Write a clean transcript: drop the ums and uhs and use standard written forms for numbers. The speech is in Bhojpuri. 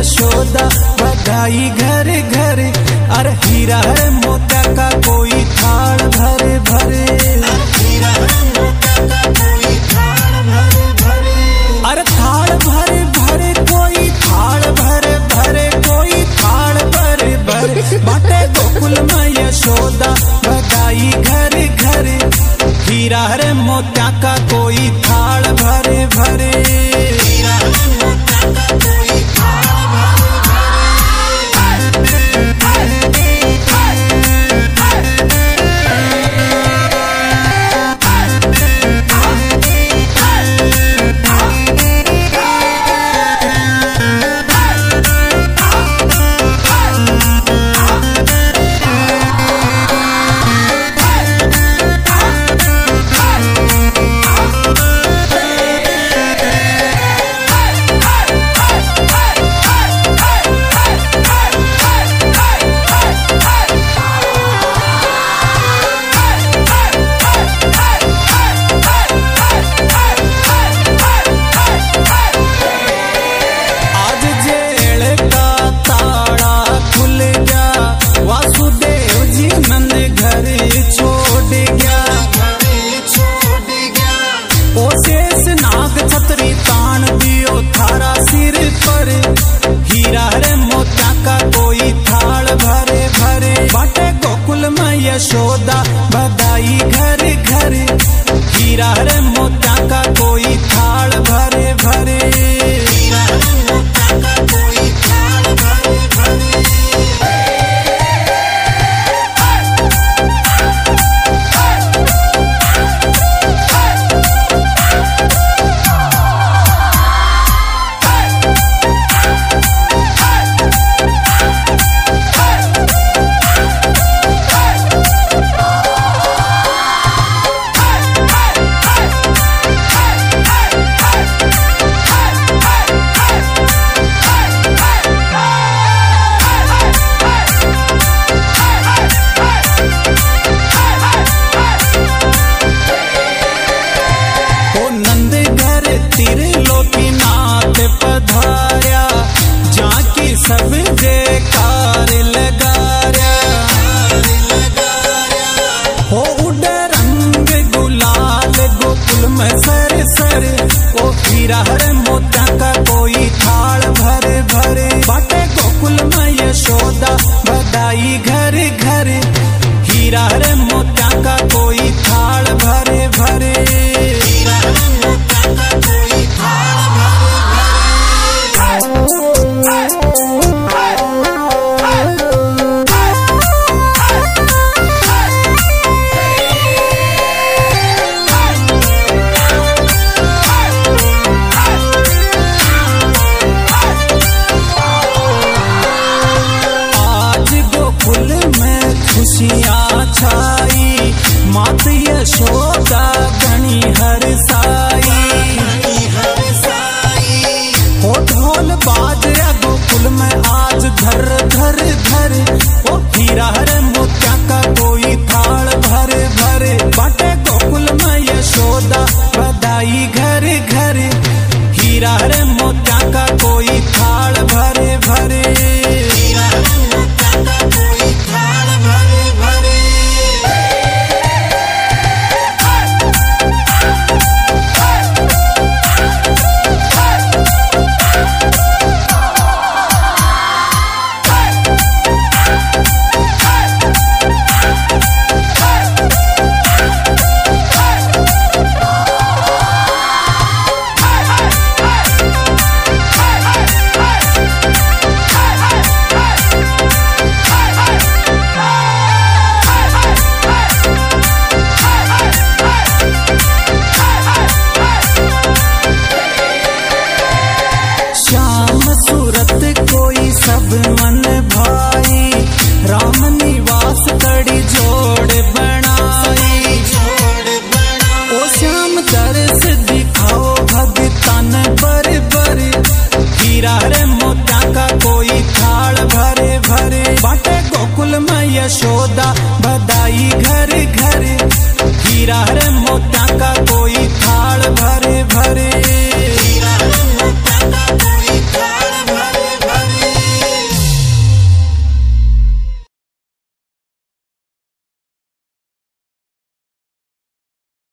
यशोदा बधाई घर घर। अरे हीरा है मोत्या का कोई थाल भरे भरे, हीरा है मोत्या का कोई थाल भरे भरे। अरे थाल भरे भरे कोई थाल भरे भरे, कोई थाल भरे भरे। बाटे गोकुल में यशोदा बधाई घर घर। हीरा है मोत्या का कोई थाल भरे भरे, हीरा है मोत्या का कोई थाल यशोदा बधाई घर घर। हीरा रे मोत्या का कोई थाल भरे भरे, हीरा रे मोत्या का कोई थाल भरे भरे। सब जयकार लगाया, हो उड़ रंग गुलाल गोकुल में सर सर। ओ हीरा है मोत्या का कोई थाल भरे भरे। बाटे गोकुल में यशोदा बधाई घर घर। हीरा है मोत्या का कोई थाल भरे भरे, हीरा है मोत्या का कोई थाल भरे भरे। खुशियाँ छाई मात यशोदा घनी हर साई, हो ढोल बाजया गोकुल में आज धर धर धर। ओ हीरा रे मोत्या का कोई थाल भरे भरे। बाटे गोकुल में यशोदा बधाई घर घर। हीरा रे मोत्या का कोई थाल भरे भरे।